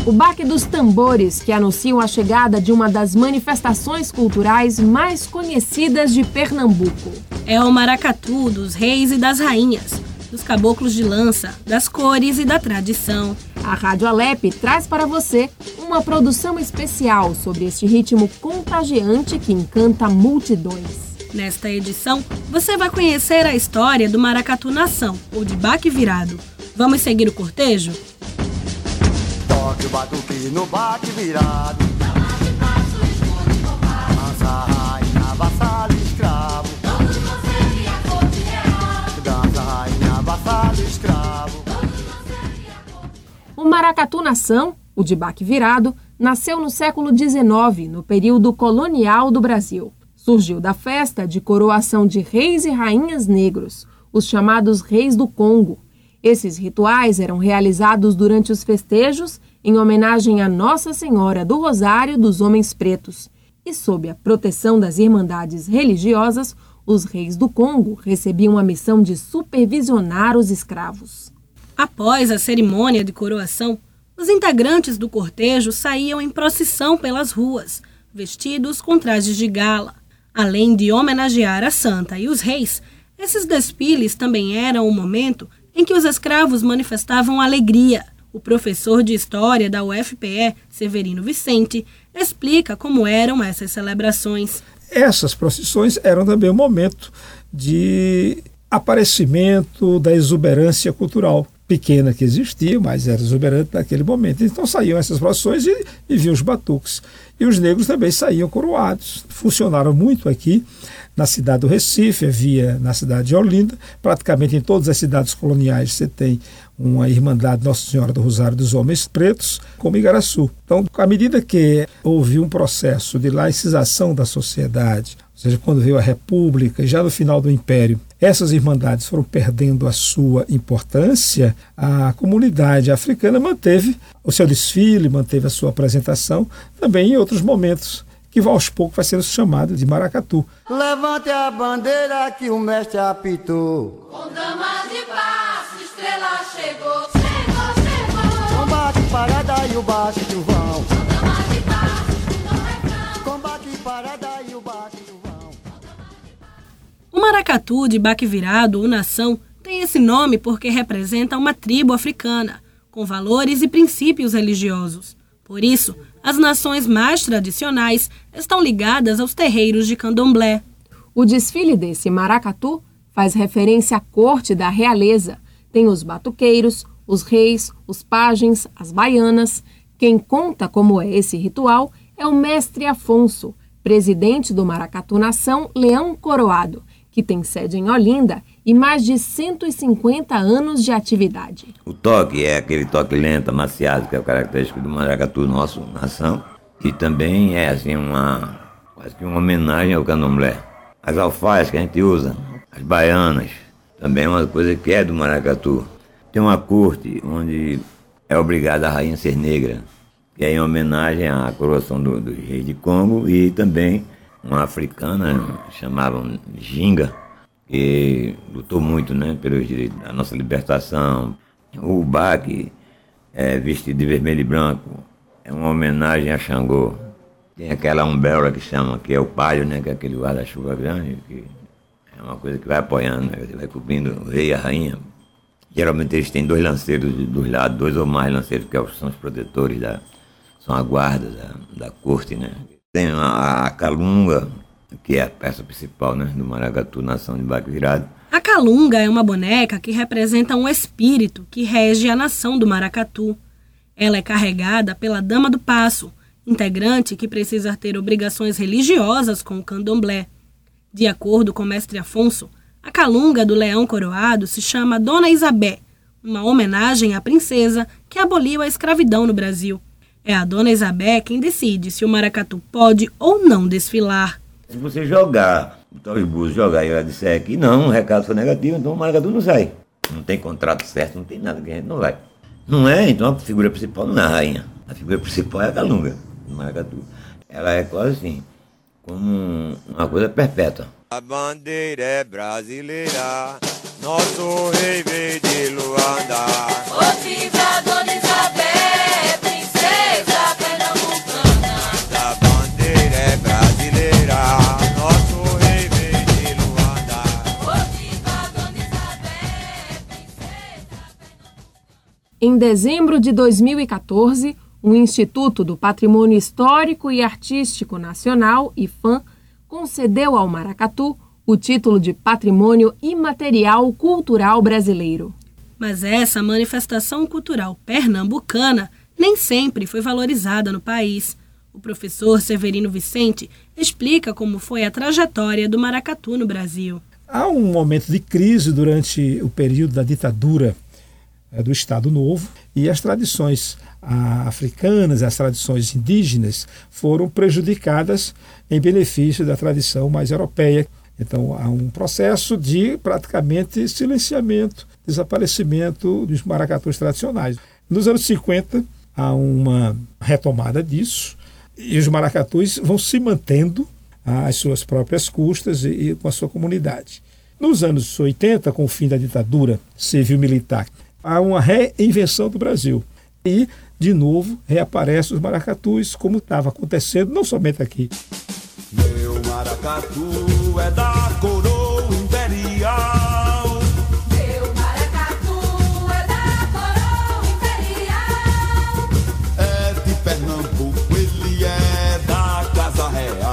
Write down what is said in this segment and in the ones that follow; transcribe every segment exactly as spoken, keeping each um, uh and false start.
O Baque dos Tambores, que anunciam a chegada de uma das manifestações culturais mais conhecidas de Pernambuco. É o maracatu dos reis e das rainhas, dos caboclos de lança, das cores e da tradição. A Rádio Alep traz para você uma produção especial sobre este ritmo contagiante que encanta multidões. Nesta edição, você vai conhecer a história do Maracatu Nação, ou de baque virado. Vamos seguir o cortejo? Toque o batuque no baque virado. Dança a rainha, vassalo e escravo. Todos vocês e a corte real. Dança a rainha, vassalo e escravo. O Maracatu Nação, o de baque virado, nasceu no século dezenove, no período colonial do Brasil. Surgiu da festa de coroação de reis e rainhas negros, os chamados Reis do Congo. Esses rituais eram realizados durante os festejos em homenagem a Nossa Senhora do Rosário dos Homens Pretos. E sob a proteção das irmandades religiosas, os reis do Congo recebiam a missão de supervisionar os escravos. Após a cerimônia de coroação, os integrantes do cortejo saíam em procissão pelas ruas, vestidos com trajes de gala. Além de homenagear a santa e os reis, esses desfiles também eram o momento em que os escravos manifestavam alegria. O professor de História da U F P E, Severino Vicente, explica como eram essas celebrações. Essas procissões eram também um momento de aparecimento da exuberância cultural. Pequena que existia, mas era exuberante naquele momento. Então saíam essas procissões e, e vinham os batuques. E os negros também saíam coroados. Funcionaram muito aqui na cidade do Recife, havia na cidade de Olinda. Praticamente em todas as cidades coloniais você tem uma irmandade Nossa Senhora do Rosário dos Homens Pretos, como Igaraçu. Então, à medida que houve um processo de laicização da sociedade, ou seja, quando veio a República, já no final do Império, essas irmandades foram perdendo a sua importância, a comunidade africana manteve o seu desfile, manteve a sua apresentação, também em outros momentos, que aos poucos vai ser chamado de maracatu. Levante a bandeira que o mestre apitou. Com damas de passo, estrela chegou. Chegou, chegou. Combate, parada e o baque do vão. Com damas de passo, no refrão. Combate, parada e o baque do vão. O maracatu de baque virado ou nação tem esse nome porque representa uma tribo africana, com valores e princípios religiosos. Por isso, as nações mais tradicionais estão ligadas aos terreiros de candomblé. O desfile desse maracatu faz referência à corte da realeza. Tem os batuqueiros, os reis, os pajens, as baianas. Quem conta como é esse ritual é o mestre Afonso, presidente do Maracatu Nação Leão Coroado, que tem sede em Olinda e mais de cento e cinquenta anos de atividade. O toque é aquele toque lento, amaciado, que é o característico do maracatu nosso, nação, e também é assim uma, quase que uma homenagem ao candomblé. As alfaias que a gente usa, as baianas, também é uma coisa que é do maracatu. Tem uma corte onde é obrigada a rainha ser negra, que é em homenagem à coroação do, do rei de Congo, e também uma africana, chamavam Ginga, que lutou muito, né, pelos direitos da nossa libertação. O baque, é, vestido de vermelho e branco, é uma homenagem a Xangô. Tem aquela umbrella que chama, que é o palio, né, que é aquele guarda-chuva grande, que é uma coisa que vai apoiando, né, vai cobrindo o rei e a rainha. Geralmente eles têm dois lanceiros dos lados, dois ou mais lanceiros, que são os protetores, da, são a guarda da, da corte, né. Tem a, a calunga, que é a peça principal, né, do maracatu nação de baque virado. A calunga é uma boneca que representa um espírito que rege a nação do maracatu. Ela é carregada pela Dama do Passo, integrante que precisa ter obrigações religiosas com o candomblé. De acordo com o mestre Afonso, a calunga do Leão Coroado se chama Dona Isabé, uma homenagem à princesa que aboliu a escravidão no Brasil. É a Dona Isabé quem decide se o maracatu pode ou não desfilar. Se você jogar, botar os búzios, jogar e ela disser que não, o recado foi negativo, então o maracatu não sai. Não tem contrato certo, não tem nada, que a gente não vai. Não é, então a figura principal não é a rainha. A figura principal é a calunga do maracatu. Ela é quase assim, como uma coisa perpétua. A bandeira é brasileira, nosso rei veio de Luanda. Ô viva Dona Isabel, princesa. Em dezembro de dois mil e quatorze, o Instituto do Patrimônio Histórico e Artístico Nacional, IPHAN, concedeu ao maracatu o título de Patrimônio Imaterial Cultural Brasileiro. Mas essa manifestação cultural pernambucana nem sempre foi valorizada no país. O professor Severino Vicente explica como foi a trajetória do maracatu no Brasil. Há um momento de crise durante o período da ditadura é, do Estado Novo, e as tradições africanas, as tradições indígenas foram prejudicadas em benefício da tradição mais europeia. Então há um processo de praticamente silenciamento, desaparecimento dos maracatus tradicionais. Nos anos cinquenta há uma retomada disso e os maracatus vão se mantendo às suas próprias custas e, e com a sua comunidade. Nos anos oitenta, com o fim da ditadura civil-militar, há uma reinvenção do Brasil. E, de novo, reaparecem os maracatus, como estava acontecendo não somente aqui. Meu maracatu é da coroa imperial. Meu maracatu é da coroa imperial. É de Pernambuco, ele é da Casa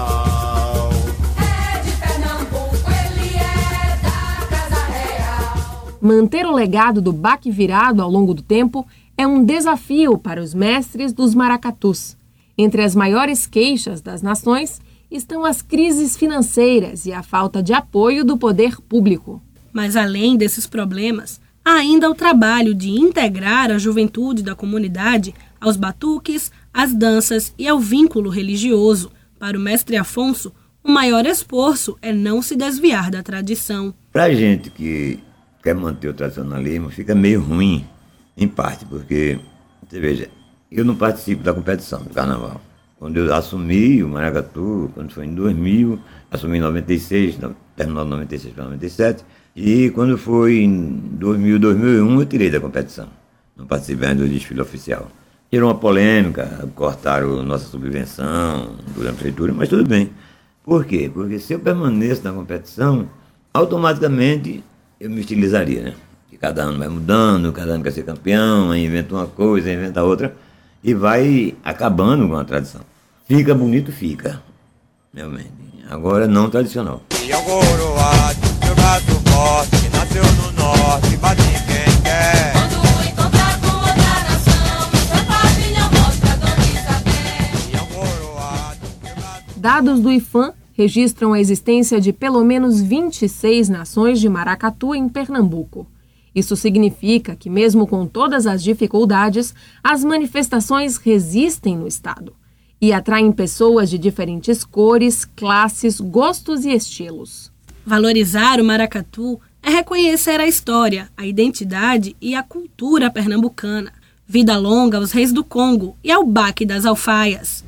Real. É de Pernambuco, ele é da Casa Real. Manter o legado do baque virado ao longo do tempo é um desafio para os mestres dos maracatus. Entre as maiores queixas das nações estão as crises financeiras e a falta de apoio do poder público. Mas além desses problemas, há ainda o trabalho de integrar a juventude da comunidade aos batuques, às danças e ao vínculo religioso. Para o mestre Afonso, o maior esforço é não se desviar da tradição. Para a gente que quer manter o tradicionalismo, fica meio ruim, em parte, porque, você veja, eu não participo da competição do carnaval. Quando eu assumi o maracatu, quando foi em dois mil, assumi em noventa e seis, terminou em noventa e seis para noventa e sete, e quando foi em dois mil, dois mil e um, eu tirei da competição. Não participei do desfile oficial. Gerou uma polêmica, cortaram nossa subvenção durante a prefeitura, mas tudo bem. Por quê? Porque se eu permaneço na competição, automaticamente eu me estilizaria, né? Que cada ano vai mudando, cada ano quer ser campeão, aí inventa uma coisa, inventa outra, e vai acabando com a tradição. Fica bonito, fica, realmente. Agora não tradicional. E é um coroado, meu braço forte, que nasceu no norte, bate em quem quer. Quando encontrar com outra nação, seu pavilhão mostra onde saber. E é um coroado, meu braço... Dados do IPHAN registram a existência de pelo menos vinte e seis nações de maracatu em Pernambuco. Isso significa que, mesmo com todas as dificuldades, as manifestações resistem no estado e atraem pessoas de diferentes cores, classes, gostos e estilos. Valorizar o maracatu é reconhecer a história, a identidade e a cultura pernambucana. Vida longa aos reis do Congo e ao baque das alfaias.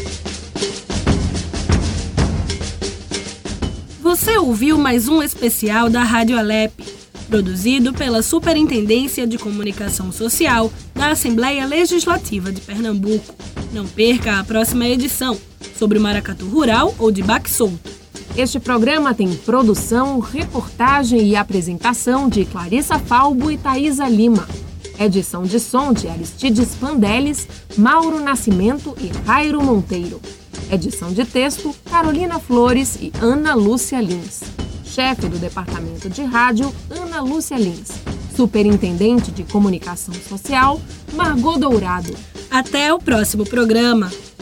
Você ouviu mais um especial da Rádio Alep, produzido pela Superintendência de Comunicação Social da Assembleia Legislativa de Pernambuco. Não perca a próxima edição, sobre o maracatu rural ou de baque solto. Este programa tem produção, reportagem e apresentação de Clarissa Falbo e Thaisa Lima. Edição de som de Aristides Pandeles, Mauro Nascimento e Jairo Monteiro. Edição de texto, Carolina Flores e Ana Lúcia Lins. Chefe do Departamento de Rádio, Ana Lúcia Lins. Superintendente de Comunicação Social, Margot Dourado. Até o próximo programa.